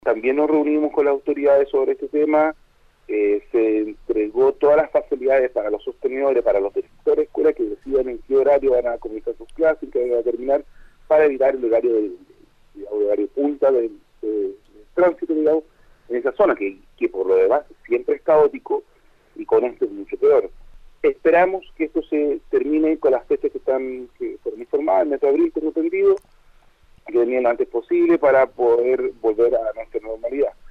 También nos reunimos con las autoridades sobre este tema. Se entregó todas las facilidades para los sostenedores, para los directores de escuela, que decidan en qué horario van a comenzar sus clases, en qué van a terminar, para evitar el horario punta del tránsito, digamos, en esa zona, que por lo demás siempre es caótico, y con esto es mucho peor. Esperamos que esto se termine con las fechas que fueron informadas, el mes de abril, tengo entendido, que vengan lo antes posible para poder volver a nuestra normalidad.